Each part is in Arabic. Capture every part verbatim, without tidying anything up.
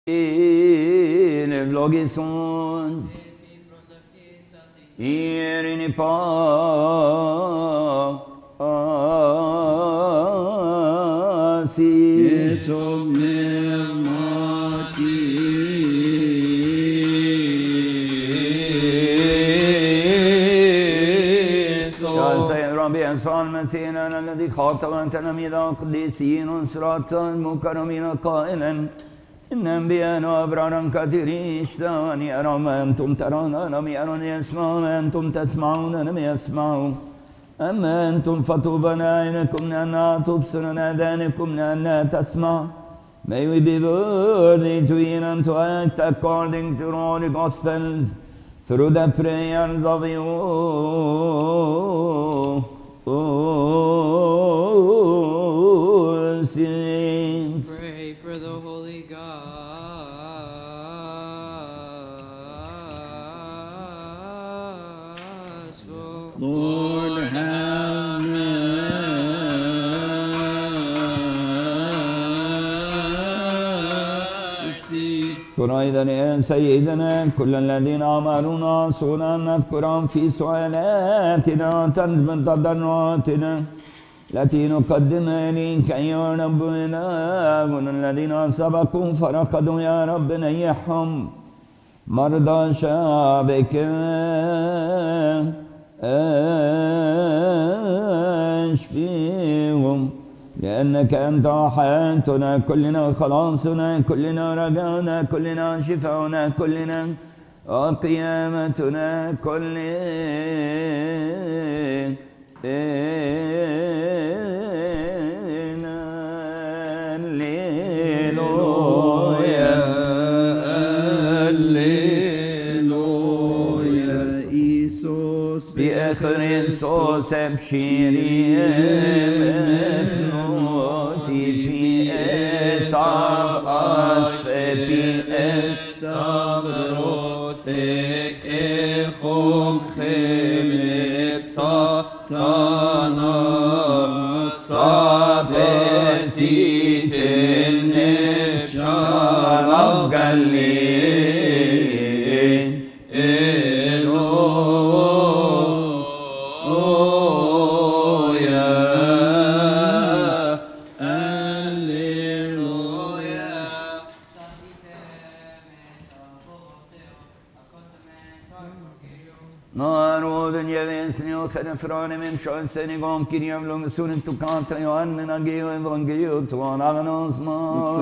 Ευλογήσον ειρήνη πάση και το πνεύμα ربي أنصار مسيحنا الذي خاطب أنتنا ميدا قديسين صراط المكرمين قائلا إن أنبياء وأبرارا كثيرين اشتهاني أرى ما أنتم ترون لم يرون يسمعون ما أنتم تسمعون لم يسمعوا أما أنتم فطوبى لأعينكم لأنها تبصر آذانكم لأنها تسمع. May we be worthy to hear and to act according to all the Gospels through the prayers of you, oh, saints. Pray for the Holy Gospel. Lord, have mercy. قرائدا يا سيدنا كل الذين أمرونا صونا نذكرهم في سؤالاتنا وتضرعاتنا التي نقدمها إليك يا رب إلهنا. الذين سبقوا فرقدوا يا رب نيحهم مرضى شعبك اشفيهم لأنك أنت حياتنا كلنا خلاصنا كلنا رجانا كلنا شفاؤنا كلنا وقيامتنا كلنا. هللويا هللويا. إيسوس بخريستوس ابشري مفنوتي في اتعب اشفي استبروتك اخوك خلب ساتانا صابسيت النشان القليل Frane mem shansen igom kiriam long sunen tu kanta Johannen ageo evangelio tu anagnos ma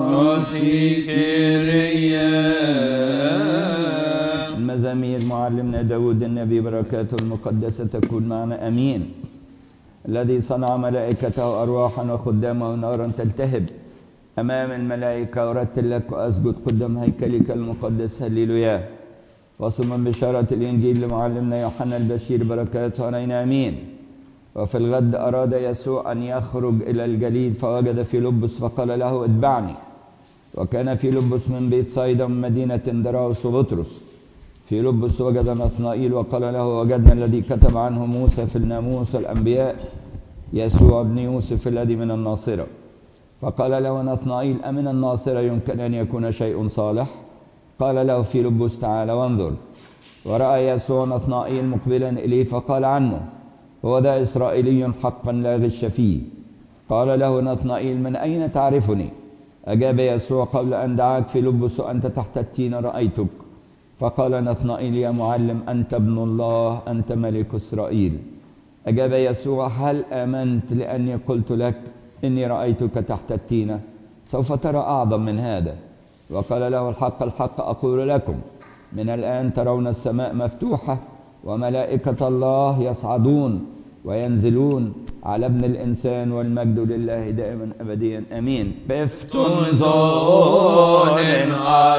المزامير معلمنا داود النبي بركاته المقدسة تكون معنا أمين. الذي صنع ملائكته أرواحا وخدامه نارا تلتهب أمام الملائكة ورتل لك وأسجد قدام هيكلك المقدس هللويا. وصل من بشارة الإنجيل لمعلمنا يوحنا البشير بركاته علينا أمين. وفي الغد أراد يسوع أن يخرج إلى الجليل فوجد فيلبس فقال له اتبعني. وكان فيلبس من بيت صيدا من مدينة دراوس وبطرس. فيلبس وجد نثنائيل وقال له وجدنا الذي كتب عنه موسى في الناموس والأنبياء يسوع ابن يوسف الذي من الناصرة. فقال له نثنائيل أمن الناصرة يمكن أن يكون شيء صالح؟ قال له فيلبس تعالى وانظر. ورأى يسوع نثنائيل مقبلا إليه فقال عنه هو ذا إسرائيلي حقا لا غش فيه. قال له نثنائيل من أين تعرفني؟ أجاب يسوع قبل أن دعاك فيلبس وأنت تحت التين رأيتك. فقال نثنائيل يا معلم أنت ابن الله أنت ملك إسرائيل. أجاب يسوع هل آمنت لأني قلت لك إني رأيتك تحت التينة؟ سوف ترى أعظم من هذا. وقال له الحق الحق أقول لكم من الآن ترون السماء مفتوحة وملائكة الله يصعدون وينزلون على ابن الإنسان والمجد لله دائما أبديا أمين. بفتن زون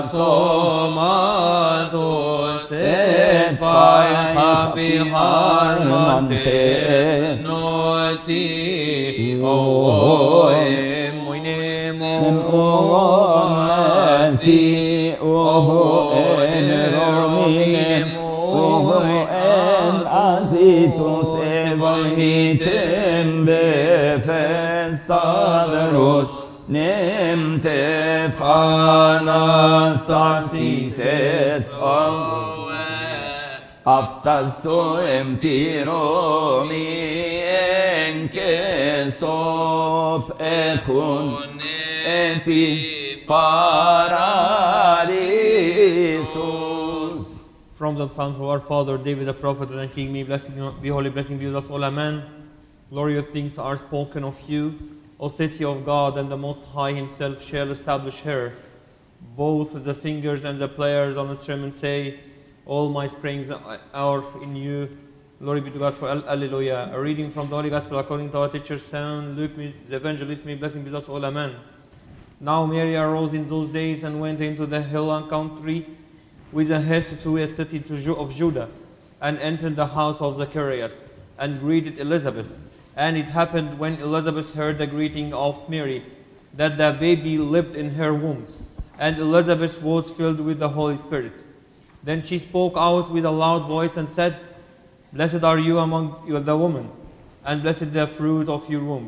أصوماتوس اتفاي خبي هارمانتي نوتي أوه مينيمو ماسي أوه إن رومينيم أوه إن أنتيتوس Volhitim befestadros نمت في Anastasis et Aftasto empiromi enke sop ekun epi paradisos. From the Psalms of our father David the prophet and King, me blessed be holy, blessing be with us all, amen. Glorious things are spoken of you, O city of God, and the Most High himself shall establish her. Both the singers and the players on the instruments say, all my springs are in you. Glory be to God for Alleluia. A reading from the Holy Gospel according to our teacher Saint Luke, the evangelist, may blessing be with us all, amen. Now Mary arose in those days and went into the hill country with a haste to a city of Judah, and entered the house of Zacharias, and greeted Elizabeth. And it happened when Elizabeth heard the greeting of Mary, that the baby lived in her womb, and Elizabeth was filled with the Holy Spirit. Then she spoke out with a loud voice and said, Blessed are you among the women, and blessed the fruit of your womb.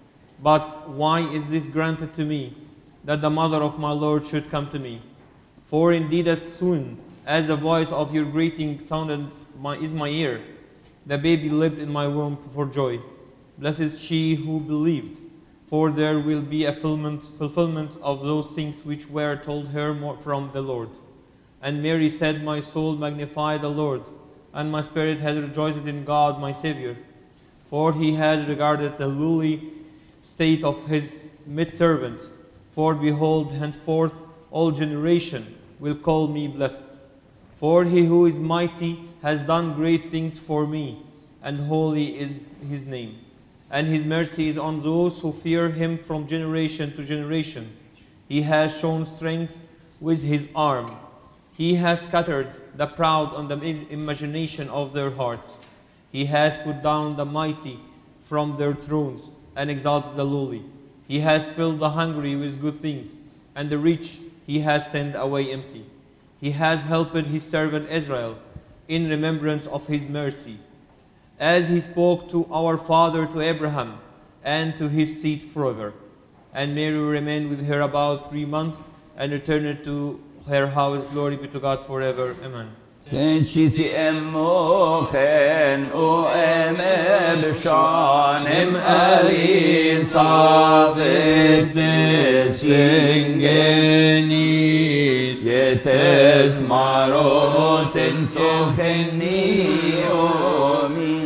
But why is this granted to me, that the mother of my Lord should come to me? For indeed as soon as the voice of your greeting sounded my, is my ear, the baby lived in my womb for joy. Blessed she who believed, for there will be a fulfillment, fulfillment of those things which were told her from the Lord. And Mary said, My soul magnify the Lord, and my spirit has rejoiced in God my Saviour. For he has regarded the lowly state of his maidservant. For behold, henceforth all generation will call me blessed. For he who is mighty has done great things for me, and holy is his name. And his mercy is on those who fear him from generation to generation. He has shown strength with his arm. He has scattered the proud on the imagination of their hearts. He has put down the mighty from their thrones and exalted the lowly. He has filled the hungry with good things, and the rich he has sent away empty. He has helped his servant Israel in remembrance of his mercy, as he spoke to our father, to Abraham, and to his seed forever. And Mary remained with her about three months, and returned to her house. Glory be to God forever. Amen. Kenchisi emmochen o eme b'shanim Elisabeth desingeni yetes marot en tocheni omi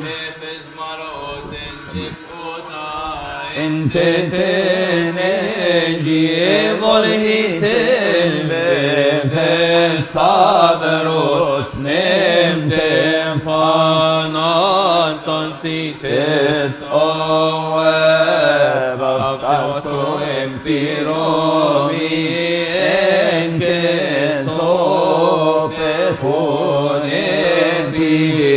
en teteneji volhiten bevel saberot nem dem fanastansis et oeb aftasto empiromi enke sopefone bi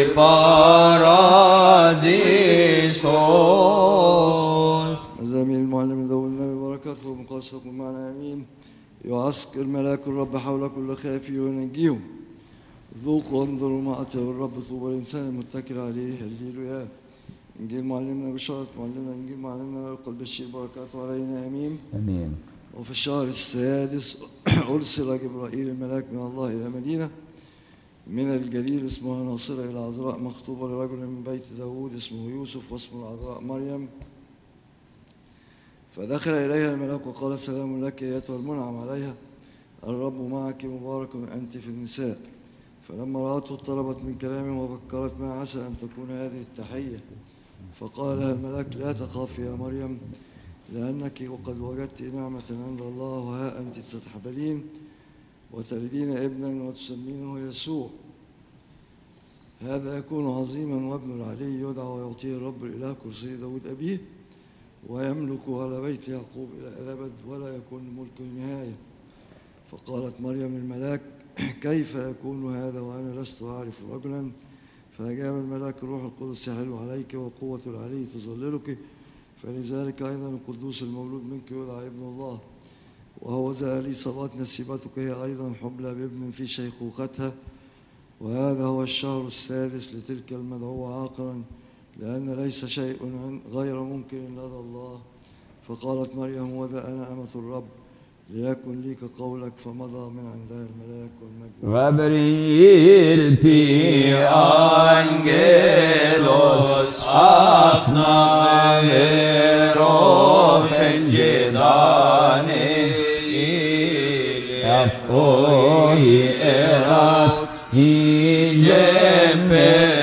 paradisos. زميل المعلم ذو النبي بركاته ومقاصدكم معنا امين. يعسكر ملاك الرب حول كل خافي وينجيهم. ذوقوا وانظروا ما أتى الرب طوبى الإنسان المتكل عليه. هللويا. إنجيل معلمنا بشارة معلمنا إنجيل معلمنا قلب الشيء بركاته علينا آمين. آمين. وفي الشهر السادس أرسل جبرائيل الملاك من الله إلى مدينة من الجليل اسمها ناصرة إلى عذراء مخطوبة لرجل من بيت داود اسمه يوسف واسمه العذراء مريم. فدخل إليها الملاك وقال سلام لك أيتها المنعم عليها الرب معك مبارك أنت في النساء. فلما رأته اضطربت من كلامه وفكرت ما عسى أن تكون هذه التحية. فقال لها الملاك لا تخافي يا مريم لأنك وقد وجدت نعمة عند الله وها أنت ستحبلين وتلدين ابنا وتسمينه يسوع. هذا يكون عظيما وابن العلي يدعى ويعطيه الرب الإله كرسي داود أبيه ويملك على بيت يعقوب إلى الأبد ولا يكون ملكه نهاية. فقالت مريم الملاك كيف يكون هذا وأنا لست أعرف رجلا؟ فأجاب الملاك الروح القدس يحل عليك وقوة العلي تظللك فلذلك أيضا القدوس المولود منك يدعى ابن الله. وهو ذا إليصابات نسيبتك هي أيضا حبلى بابن في شيخوختها وهذا هو الشهر السادس لتلك المدعوة عاقلا لأن ليس شيء غير ممكن لدى الله. فقالت مريم وذا أنا أمة الرب ليكن لي كقولك فمضى من عندها الملاك والمجد. Gabriel pi angelos atna vero fengedane afoi erat hijem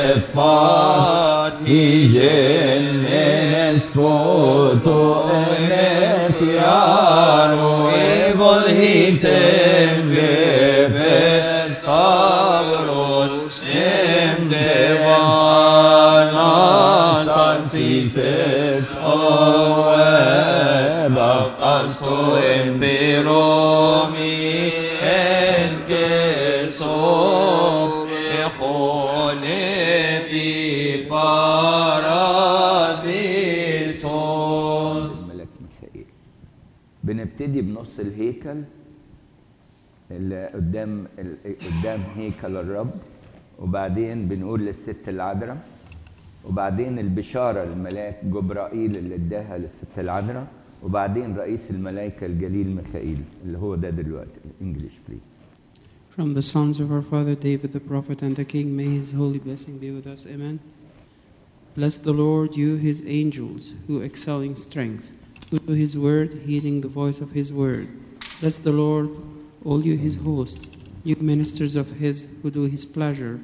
befat hijem nesfoto enet yaro evol hitem befet sabros em devanas tansises oe baftasto emperomi enke so echone pi paradisos. الملك ميخائيل. بنبتدي بنص الهيكل اللي قدام قدام هيكل الرب، وبعدين بنقول للست العذراء، وبعدين البشاره الملاك جبرائيل اللي اداها للست العذراء، وبعدين رئيس الملائكه الجليل ميخائيل اللي هو ده دلوقتي. English please. From the sons of our father David the prophet and the king, may his holy blessing be with us. Amen. Bless the Lord, you his angels, who excel in strength, who do his word, heeding the voice of his word. Bless the Lord, all you his hosts, you ministers of his, who do his pleasure.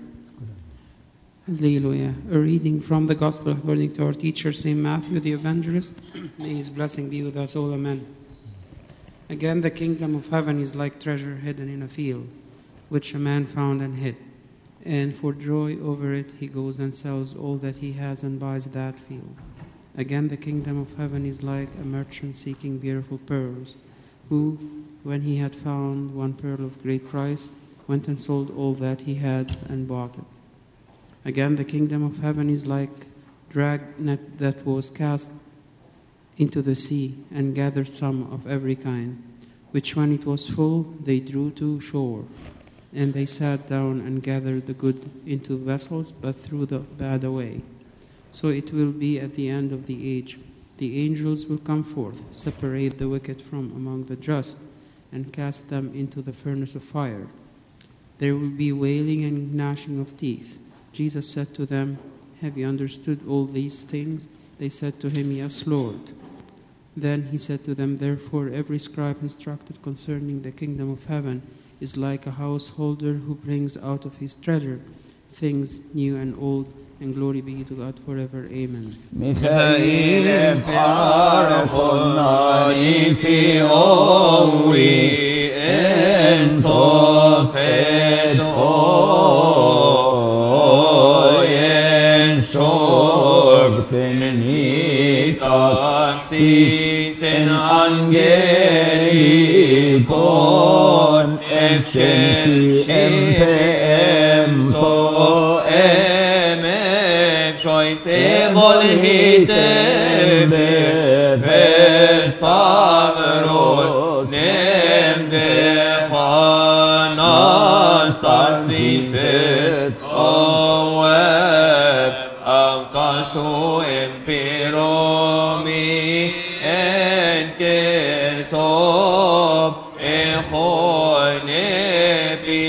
Hallelujah. A reading from the Gospel according to our teacher, Saint Matthew the Evangelist. May his blessing be with us all. Amen. Again, the kingdom of heaven is like treasure hidden in a field, which a man found and hid. And for joy over it, he goes and sells all that he has and buys that field. Again, the kingdom of heaven is like a merchant seeking beautiful pearls, who, when he had found one pearl of great price, went and sold all that he had and bought it. Again, the kingdom of heaven is like dragnet that was cast into the sea and gathered some of every kind, which when it was full, they drew to shore. And they sat down and gathered the good into vessels, but threw the bad away. So it will be at the end of the age. The angels will come forth, separate the wicked from among the just, and cast them into the furnace of fire. There will be wailing and gnashing of teeth. Jesus said to them, have you understood all these things? They said to him, yes, Lord. Then he said to them, therefore every scribe instructed concerning the kingdom of heaven is like a householder who brings out of his treasure things new and old, and glory be to God forever. Amen. Michael parakonani fi owi entofet oyen shorteni taxisen angelikon efshensi empem so Evol hitem bestavros nem defanas tarsiset oev avkaso empiromi enkesov echonepi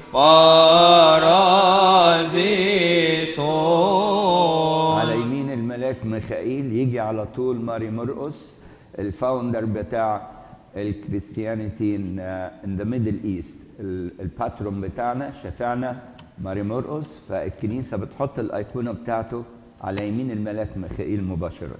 ميخائيل يجي على طول ماري مرقس الفاوندر بتاع الكريستيانيتي ان ذا ميدل ايست، الباترون بتاعنا شفعنا ماري مرقس، فالكنيسه بتحط الايقونه بتاعته على يمين الملاك ميخائيل مباشره.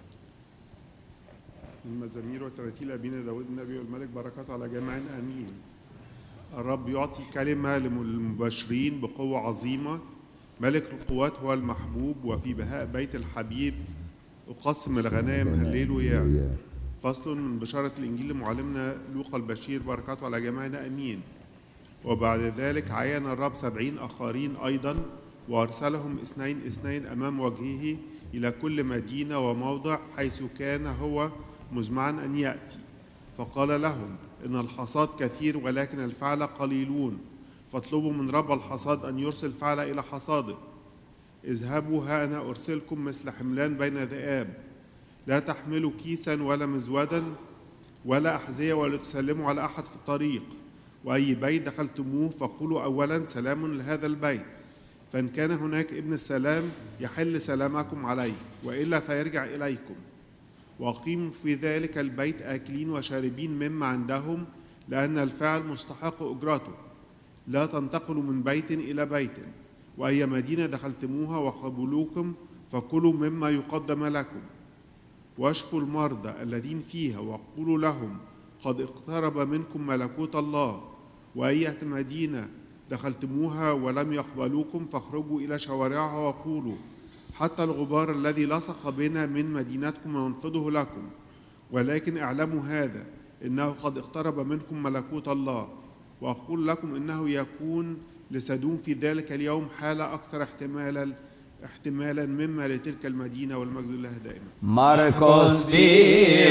المزامير وتراتيل ابينا داود النبي والملك بركاته على جميعنا امين. الرب يعطي كلمه للمبشرين بقوه عظيمه. ملك القوات هو المحبوب، وفي بهاء بيت الحبيب أقسم الغنائم هللويا. فصل من بشارة الإنجيل لمعلمنا لوقا البشير بركاته على جميعنا أمين. وبعد ذلك عين الرب سبعين آخرين أيضا، وأرسلهم اثنين اثنين أمام وجهه إلى كل مدينة وموضع حيث كان هو مزمعا أن يأتي. فقال لهم إن الحصاد كثير ولكن الفعل قليلون، فاطلبوا من رب الحصاد أن يرسل فعل إلى حصاده. اذهبوا ها أنا أرسلكم مثل حملان بين ذئاب، لا تحملوا كيسا ولا مزودا ولا أحذية ولا تسلموا على أحد في الطريق، وأي بيت دخلتموه فقولوا أولا سلام لهذا البيت، فإن كان هناك ابن السلام يحل سلامكم عليه، وإلا فيرجع إليكم. وأقيموا في ذلك البيت آكلين وشاربين مما عندهم، لأن الفاعل مستحق أجرته. لا تنتقلوا من بيت إلى بيت، وأي مدينة دخلتموها وقبلوكم فكلوا مما يقدم لكم، واشفوا المرضى الذين فيها، وقولوا لهم قد اقترب منكم ملكوت الله. وأية مدينة دخلتموها ولم يقبلوكم فاخرجوا إلى شوارعها وقولوا حتى الغبار الذي لصق بنا من مدينتكم ننفضه لكم، ولكن اعلموا هذا إنه قد اقترب منكم ملكوت الله. وأقول لكم إنه يكون لسدوم في ذلك اليوم حالة أكثر احتمالا احتمالا مما لتلك المدينة، والمجد لله دائما. Marcos Be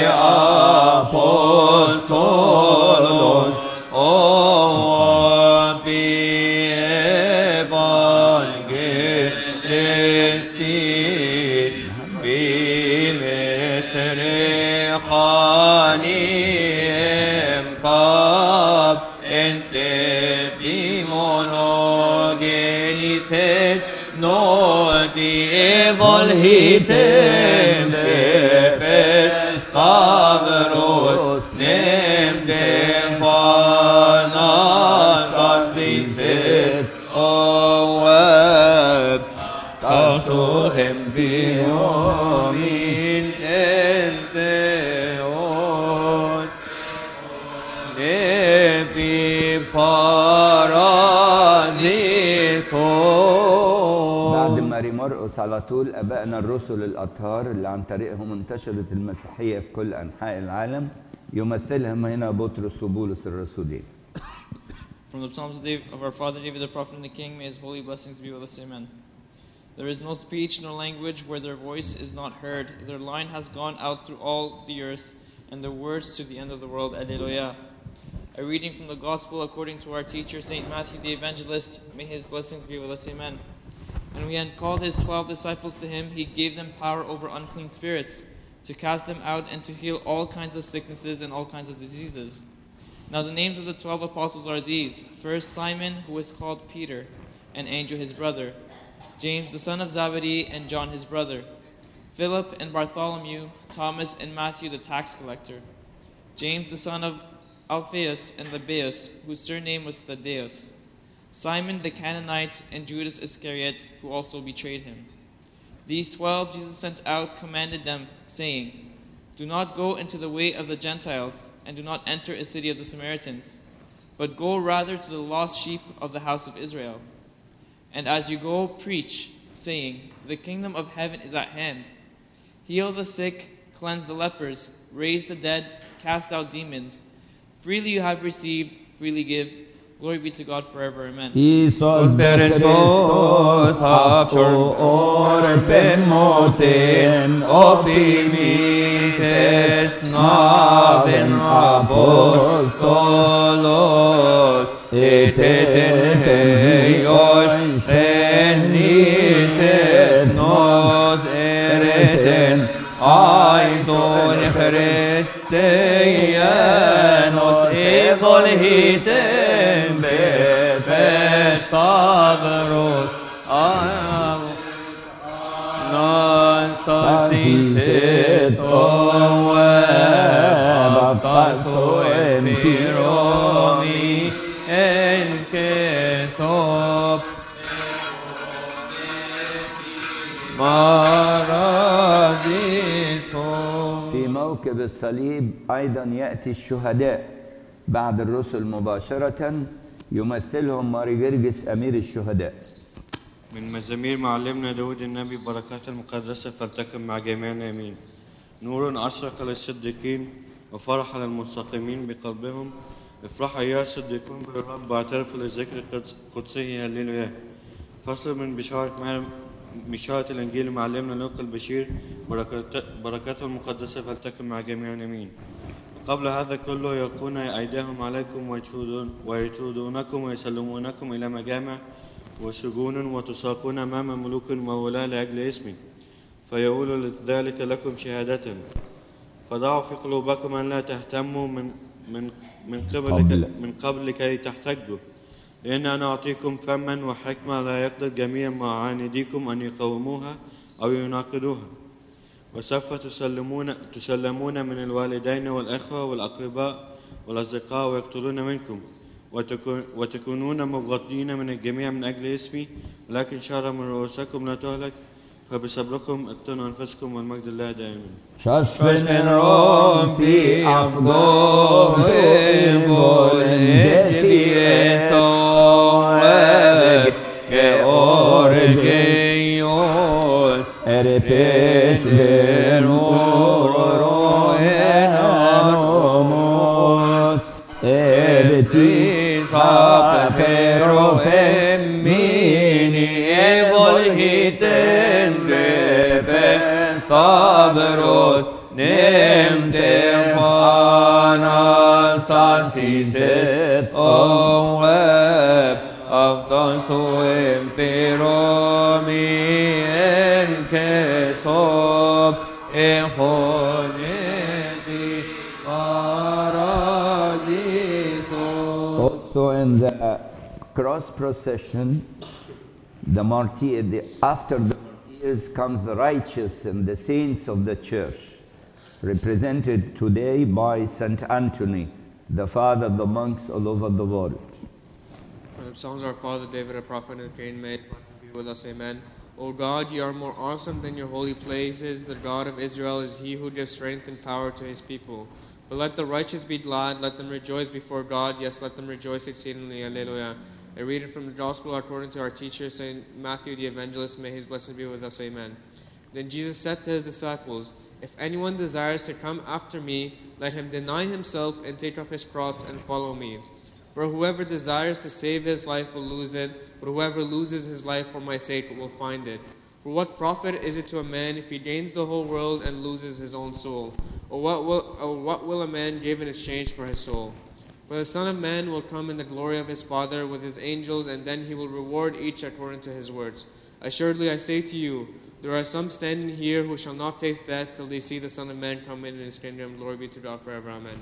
apostolos, o be evangelisti, be mesrechanim kab ente bimonogenesis noti evol hitem befes stavros nem defanas kasiset oab kasuhem biomin enteos nebi paradisos. بعد ماري مرقس على طول أبائنا الرسل الأطهار اللي عن طريقهم انتشرت المسيحية في كل أنحاء العالم، يمثلهم هنا بطرس وبولس الرسولين. From the Psalms of, David, of our father David the prophet and the king, may his holy blessings be with us. Amen. There is no speech nor language where their voice is not heard. Their line has gone out through all the earth, and their words to the end of the world. Alleluia. A reading from the Gospel according to our teacher, Saint Matthew the Evangelist. May his blessings be with us. Amen. And when he had called his twelve disciples to him, he gave them power over unclean spirits, to cast them out and to heal all kinds of sicknesses and all kinds of diseases. Now the names of the twelve apostles are these. First, Simon, who is called Peter, and Andrew his brother, James the son of Zebedee, and John his brother, Philip and Bartholomew, Thomas and Matthew the tax collector, James the son of Alphaeus and Lebbaeus, whose surname was Thaddeus, Simon the Canaanite, and Judas Iscariot, who also betrayed him. These twelve Jesus sent out, commanded them, saying, Do not go into the way of the Gentiles, and do not enter a city of the Samaritans, but go rather to the lost sheep of the house of Israel. And as you go, preach, saying, The kingdom of heaven is at hand. Heal the sick, cleanse the lepers, raise the dead, cast out demons. Freely you have received, freely give. Glory be to God forever. Amen. Iisus Christos after orpen moten opimites naven apostolos et eios enites nos ereten aidon Christianos evol hitem befes stavros non sasiset oeb kaso empiromi enkesop maradiso. في موكب الصليب أيضا يأتي الشهداء بعد الرسل مباشرة، يمثلهم ماري جرجس أمير الشهداء. من مزامير معلمنا داود النبي، بركات المقدسة فلتكن مع جميعنا آمين. نور أشرق للصديقين وفرح للمستقيمين بقلبهم. افرحوا أيها الصديقون بالرب واعترفوا لذكر قدسه. هللويا. فصل من بشارة بشارة الإنجيل معلمنا لوقا البشير، بركاته المقدسة فلتكن مع جميعنا آمين. قبل هذا كله يلقون أيديهم عليكم ويطردون ويطردونكم ويسلمونكم إلى مجامع وسجون وتساقون أمام ملوك وولاة لأجل اسمي، فيقول ذلك لكم شهادة. فضعوا في قلوبكم أن لا تهتموا من من من قبل قبل. من قبل كي تحتجوا، لأن أنا أعطيكم فما وحكمة لا يقدر جميع معانديكم أن يقاوموها أو يناقضوها. وسوف تسلمون تسلمون من الوالدين والأخوة والأقرباء والأصدقاء ويقتلون منكم، وتكون وتكونون مبغضين من الجميع من أجل اسمي، ولكن شر من رؤوسكم لا تهلك. فبصبركم اقتنوا أنفسكم والمجد لله دائما. Körsmen rompi afgången volgetie soeg georgion erepetler oroen anomos ebeti sapero femmini evolgiten sabros nemte anastasis oeb avton suem peromi enkesob echoneti paradiso. Also in the cross procession, the martyr, the, after the comes the righteous and the saints of the church, represented today by Saint Anthony, the father of the monks all over the world. From the Psalms of our Father David, a prophet and king, may be with us, amen. O God, you are more awesome than your holy places. The God of Israel is he who gives strength and power to his people. But let the righteous be glad, let them rejoice before God, yes, let them rejoice exceedingly, alleluia. I read it from the Gospel according to our teacher, Saint Matthew the Evangelist. May his blessing be with us. Amen. Then Jesus said to his disciples, if anyone desires to come after me, let him deny himself and take up his cross and follow me. For whoever desires to save his life will lose it, but whoever loses his life for my sake will find it. For what profit is it to a man if he gains the whole world and loses his own soul? Or what will, or what will a man give in exchange for his soul? For the Son of Man will come in the glory of his Father with his angels, and then he will reward each according to his words. Assuredly I say to you, there are some standing here who shall not taste death till they see the Son of Man come in in his kingdom. Glory be to God forever. Amen.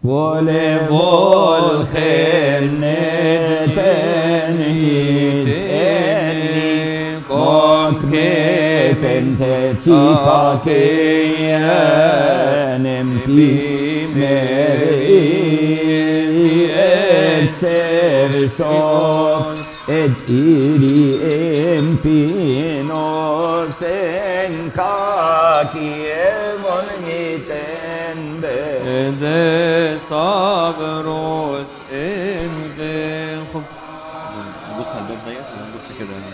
Son et iri empinos en kakieron miten de sabros en de نبص على الباب ضيق ولا نبص كده هنا؟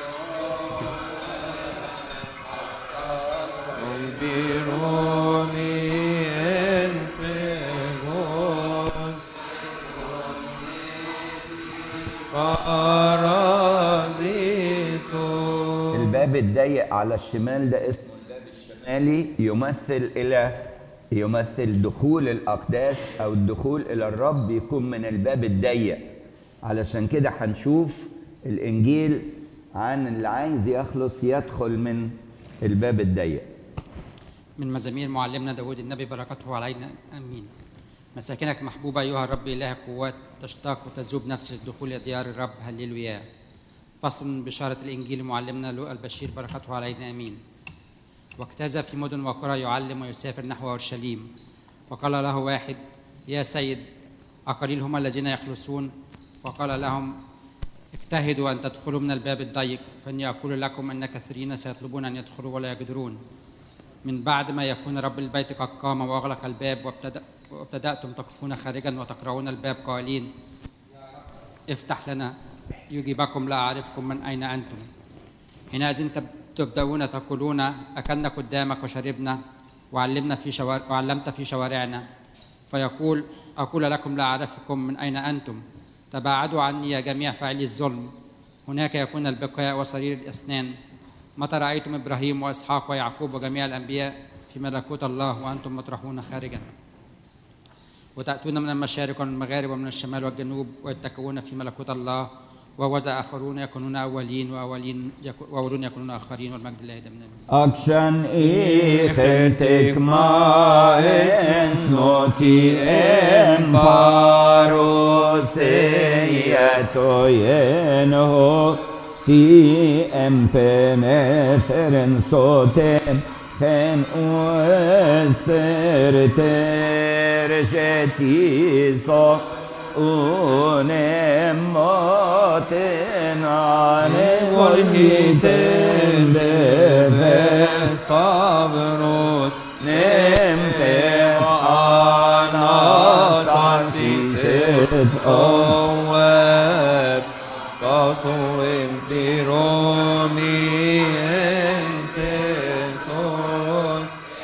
الباب الضيق على الشمال ده اسمه الباب الشمالي، يمثل الى يمثل دخول الاقداس او الدخول الى الرب يكون من الباب الضيق. علشان كده هنشوف الانجيل عن اللي عايز يخلص يدخل من الباب الضيق. من مزامير معلمنا داود النبي بركاته علينا امين. مساكنك محبوبة أيها الرب إله القوات، تشتاق وتذوب نفس الدخول إلى ديار الرب. هللويا. فصل من بشارة الإنجيل معلمنا لوقا البشير بركاته علينا آمين. واجتاز في مدن وقرى يعلم ويسافر نحو أورشليم، فقال له واحد: يا سيد، أقليل هم الذين يخلصون؟ فقال لهم: اجتهدوا أن تدخلوا من الباب الضيق، فإني أقول لكم أن كثيرين سيطلبون أن يدخلوا ولا يقدرون. من بعد ما يكون رب البيت قد قام وأغلق الباب، وابتدأ وابتدأتم تقفون خارجا وتقرعون الباب قائلين: افتح لنا. يجيبكم: لا أعرفكم من أين أنتم. حينئذ تبدأون تقولون: أكلنا قدامك وشربنا وعلمنا في شوار... وعلمت في شوارعنا. فيقول: أقول لكم لا أعرفكم من أين أنتم. تباعدوا عني يا جميع فاعلي الظلم. هناك يكون البقاء وصرير الأسنان. متى رأيتم إبراهيم وإسحاق ويعقوب وجميع الأنبياء في ملكوت الله وأنتم مطرحون خارجا؟ وتأتون من المشارق ومن المغارب ومن الشمال والجنوب ويتكئون في ملكوت الله، ووذا آخرون يكونون أولين وأولين يكو- وأولون يكونون آخرين والمجد لله دائما آمين. Action ikentik maen noti emparosieto yeno ti empeneferen sotem ken uesterter jetiso unemoten ane volhiten bevestavros nemte anasasiset oet kato empiromi enteson.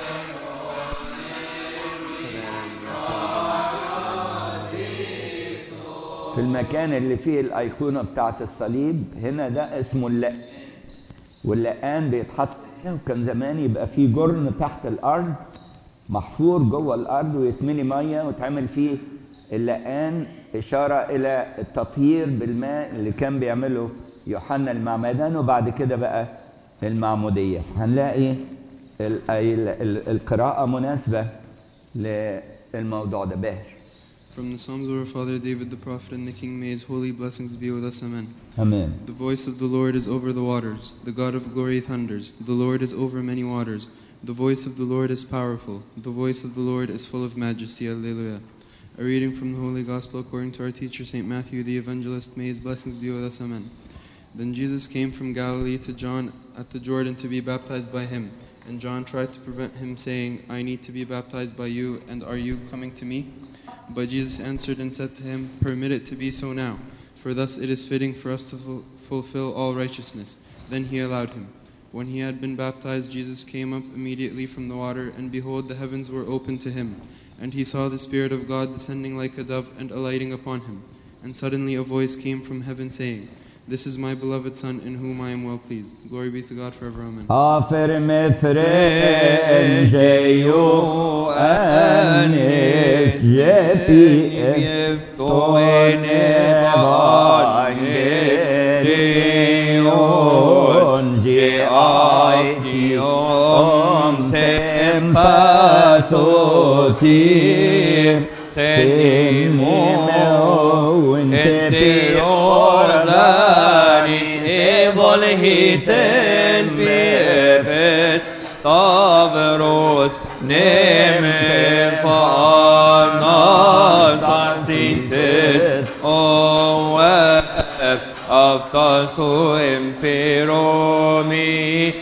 في المكان اللي فيه الأيقونة بتاعت الصليب هنا ده اسمه اللق، واللقان بيتحط هنا، وكان زمان يبقى فيه جرن تحت الأرض محفور جوه الأرض ويتملي مية ويتعمل فيه اللقان، إشارة إلى التطهير بالماء اللي كان بيعمله يوحنا المعمدان، وبعد كده بقى المعمودية. هنلاقي ال- ال- ال- القراءة مناسبة للموضوع ده. باهر. From the Psalms of our father David the prophet and the king, may his holy blessings be with us. Amen. Amen. The voice of the Lord is over the waters. The God of glory thunders. The Lord is over many waters. The voice of the Lord is powerful. The voice of the Lord is full of majesty. Alleluia. A reading from the Holy Gospel according to our teacher Saint Matthew the Evangelist. May his blessings be with us. Amen. Then Jesus came from Galilee to John at the Jordan to be baptized by him. And John tried to prevent him, saying, I need to be baptized by you, and are you coming to me? But Jesus answered and said to him, Permit it to be so now, for thus it is fitting for us to ful- fulfill all righteousness. Then he allowed him. When he had been baptized, Jesus came up immediately from the water, and behold, the heavens were opened to him. And he saw the Spirit of God descending like a dove and alighting upon him. And suddenly a voice came from heaven saying, This is my beloved Son, in whom I am well pleased. Glory be to God forever. Amen. Afer methren jeyu anis jepi eftoene vangelion je aition tempasotir tenimeo intepiordani volhiten befet tavros neme fanasasitet oef aftasu imperomi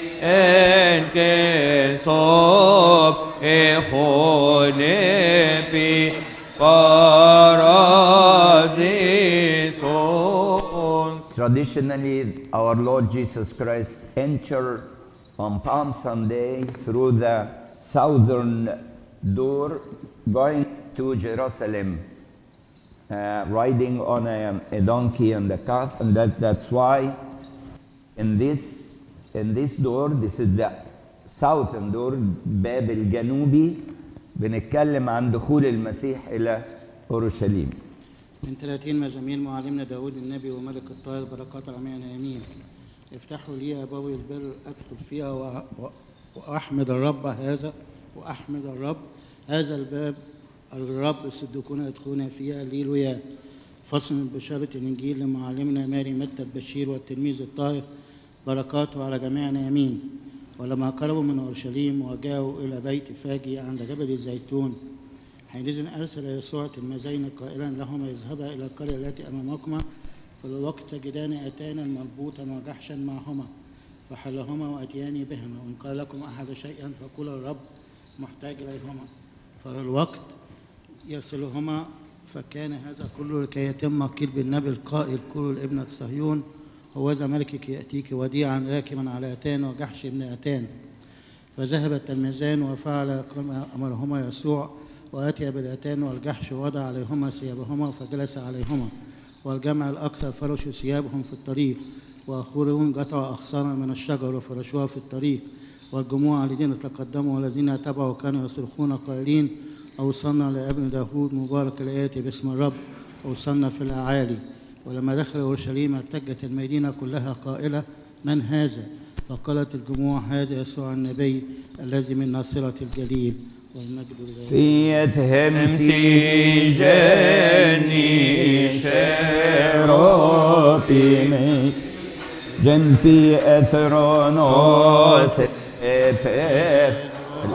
enkesop echonepi paradison. Traditionally, our Lord Jesus Christ entered on Palm Sunday through the southern door going to Jerusalem, uh, riding on a, a donkey and a calf, and that, that's why in this, in this door, this is the southern door, باب الجنوبي، بنتكلم عن دخول المسيح إلى أورشليم. من ثلاثين مزامير معلمنا داود النبي وملك الطاهر بركات العميان آمين. افتحوا لي أبوي البر أدخل فيها و- و- وأحمد الرب هذا وأحمد الرب هذا الباب الرب الصديقون يدخلون فيها. هللويا. فصل من بشارة الإنجيل لمعلمنا ماري متى البشير والتلميذ الطاهر بركاته على جميعنا آمين. ولما قربوا من أورشليم وجاءوا إلى بيت فاجي عند جبل الزيتون، حينئذ أرسل يسوع تلميذين قائلا لهما اذهبا إلى القرية التي أمامكما، في الوقت تجدان أتانا مربوطا وجحشا معهما، فحلهما وأتيان بهما، وإن قال لكم أحد شيئا فقول الرب محتاج إليهما، فالوقت يرسلهما. فكان هذا كله لكي يتم قيل بالنبي القائل قولوا لابنة صهيون هوذا ملكك يأتيك وديعا راكبا على أتان وجحش ابن أتان. فذهب التلميذان وفعل كما أمرهما يسوع، وأتي بالأتان والجحش ووضع عليهما ثيابهما فجلس عليهما، والجمع الأكثر فرشوا ثيابهم في الطريق، وآخرون قطعوا أغصانا من الشجر وفرشوها في الطريق. والجموع الذين تقدموا والذين تبعوا كانوا يصرخون قائلين أوصلنا لابن داود مبارك الآتي باسم الرب، أوصلنا في الأعالي. ولما دخل أورشليم ارتجت المدينة كلها قائلة: من هذا؟ فقالت الجموع: هذا يسوع النبي الذي من ناصرة الجليل. والمجد لله. في تهمسي جاني شروطي من جنفي أثرونوس إبث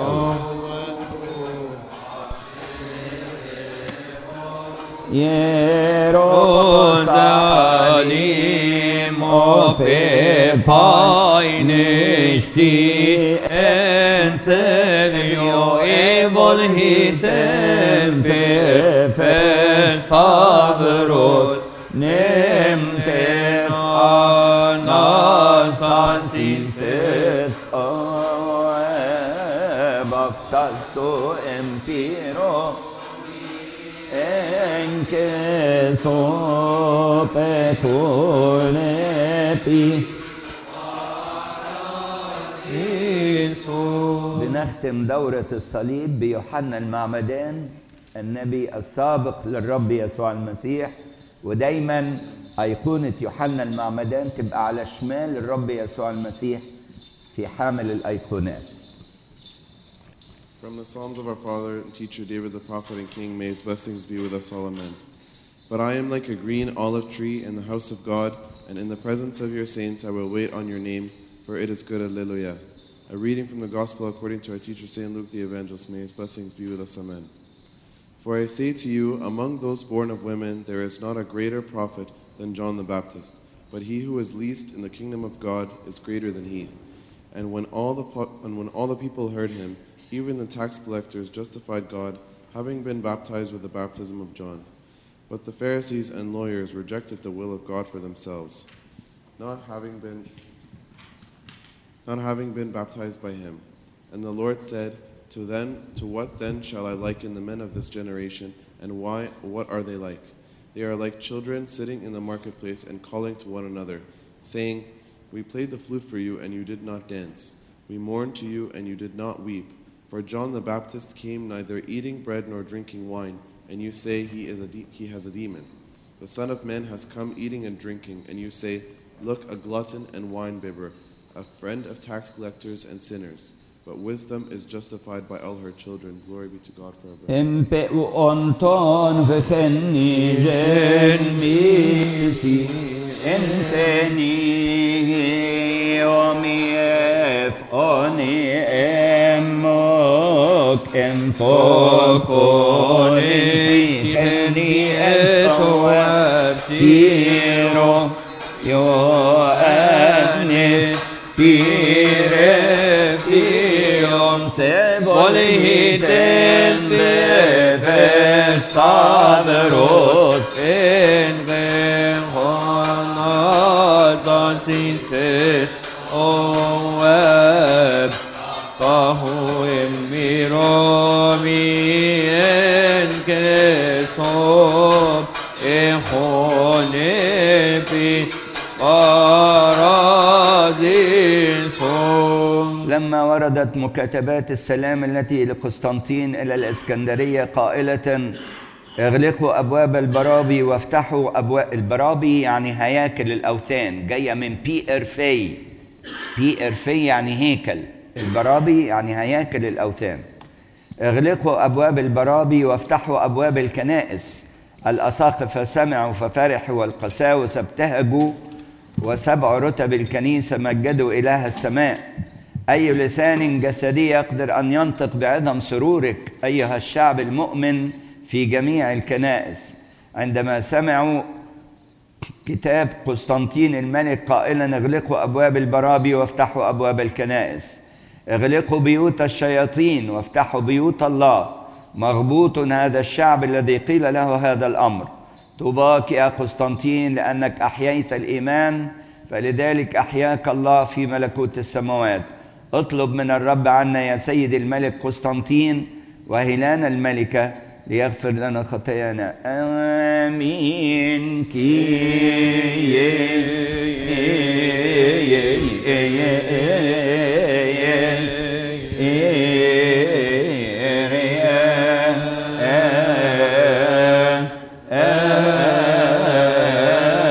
Jerusalem oppe painesti en sevjo evol hitem fefes favrot nemte anastansinses baftasto empiro enke sope kunepi. بنختم دورة الصليب بيوحنا المعمدان النبي السابق للرب يسوع المسيح، ودايما أيقونة يوحنا المعمدان تبقى على شمال الرب يسوع المسيح في حامل الأيقونات. From the Psalms of our father and teacher David the prophet and king, may his blessings be with us all, amen. But I am like a green olive tree in the house of God, and in the presence of your saints I will wait on your name, for it is good, alleluia. A reading from the Gospel according to our teacher Saint Luke the Evangelist, may his blessings be with us, amen. For I say to you, among those born of women there is not a greater prophet than John the Baptist, but he who is least in the kingdom of God is greater than he. And when all the, and when all the people heard him, even the tax collectors justified God, having been baptized with the baptism of John. But the Pharisees and lawyers rejected the will of God for themselves, not having been, not having been baptized by him. And the Lord said, To them, to what then shall I liken the men of this generation, and why? What are they like? They are like children sitting in the marketplace and calling to one another, saying, We played the flute for you, and you did not dance. We mourned to you, and you did not weep. For John the Baptist came neither eating bread nor drinking wine, and you say he is a de- he has a demon. The Son of Man has come eating and drinking, and you say, Look, a glutton and wine-bibber, a friend of tax collectors and sinners. But wisdom is justified by all her children. Glory be to God forever. Em poco ni eso tiro yo ane tire fiom se volhiten befestaveros en gehonatan sinse o web Tahu emiromi en kesob echonepi paradin som. لما وردت مكاتبات السلام التي لقسطنطين إلى الإسكندرية قائلة اغلقوا أبواب البرابي وافتحوا أبواب البرابي، يعني هياكل الأوثان، جاية من بي إرفي. بي إرفي يعني هيكل، البرابي يعني هياكل الأوثان. اغلقوا أبواب البرابي وافتحوا أبواب الكنائس. الأساقفة سمعوا ففرحوا، والقساوسة ابتهجوا، وسبع رتب الكنيسة مجدوا إله السماء. أي لسان جسدي يقدر أن ينطق بعظم سرورك أيها الشعب المؤمن في جميع الكنائس، عندما سمعوا كتاب قسطنطين الملك قائلا اغلقوا أبواب البرابي وافتحوا أبواب الكنائس. اغلقوا بيوت الشياطين وافتحوا بيوت الله. مغبوط هذا الشعب الذي قيل له هذا الأمر. طوباك يا قسطنطين لأنك أحييت الإيمان، فلذلك أحياك الله في ملكوت السماوات. اطلب من الرب عنا يا سيد الملك قسطنطين وهيلانا الملكة ليغفر لنا خطايانا. آمين. كي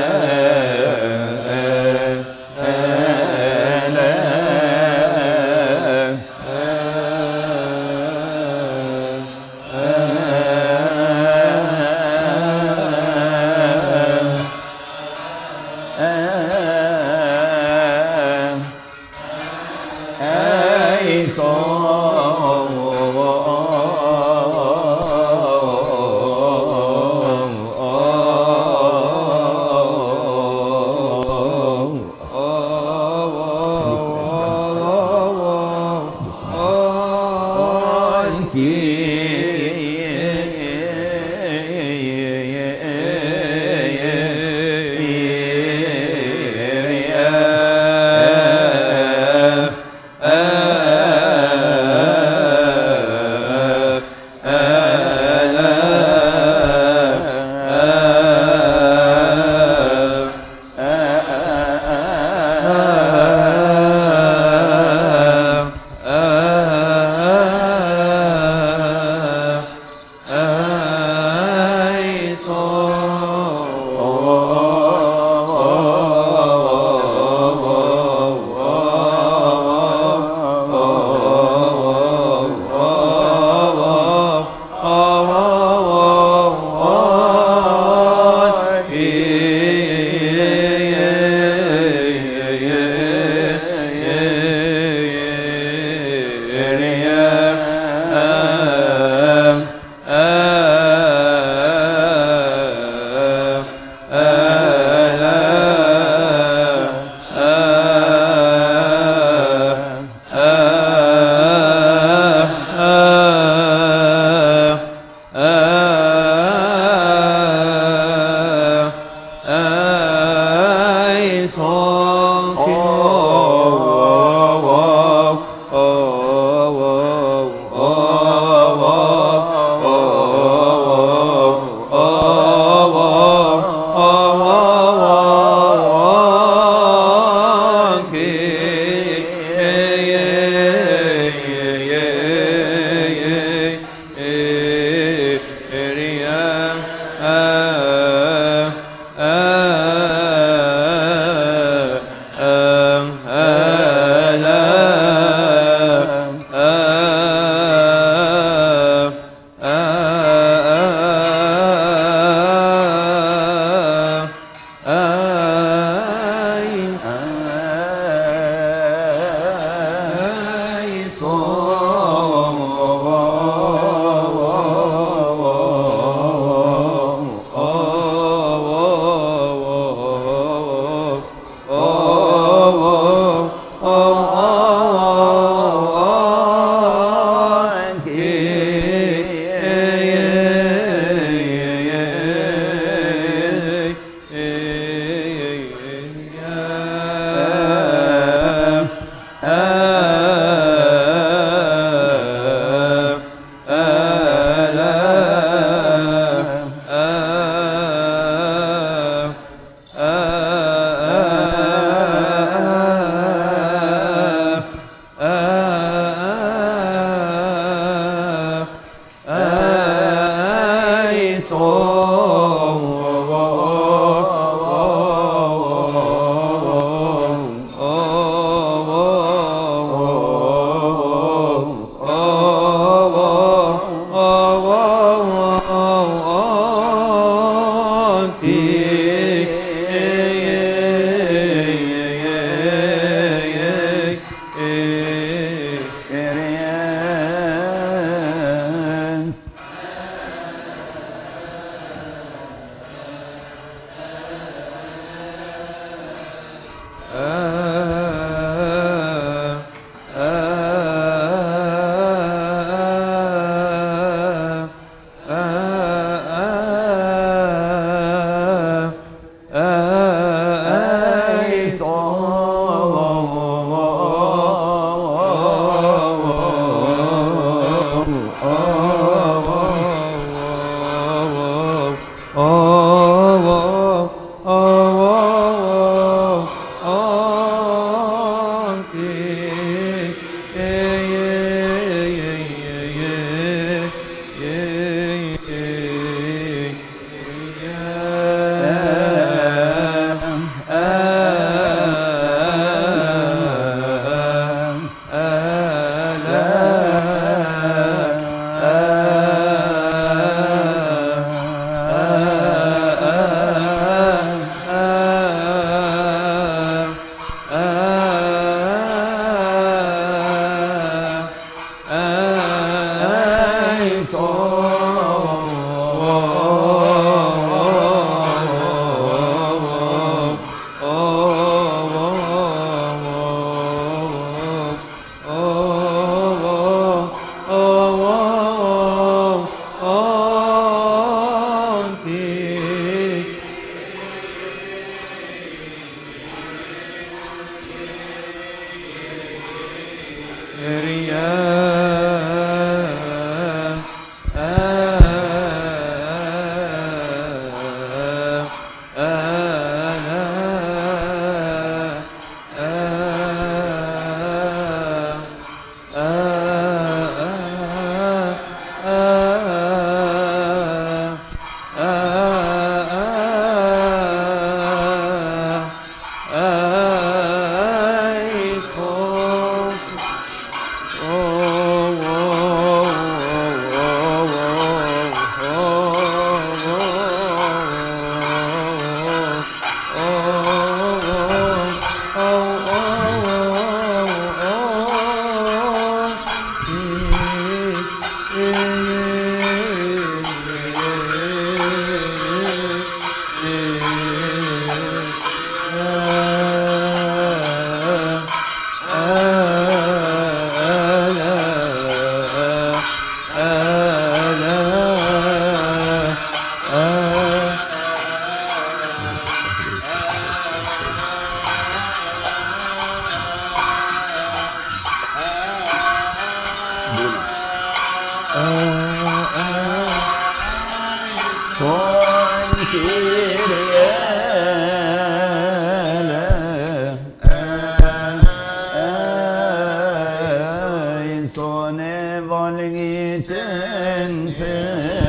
Son evalgiten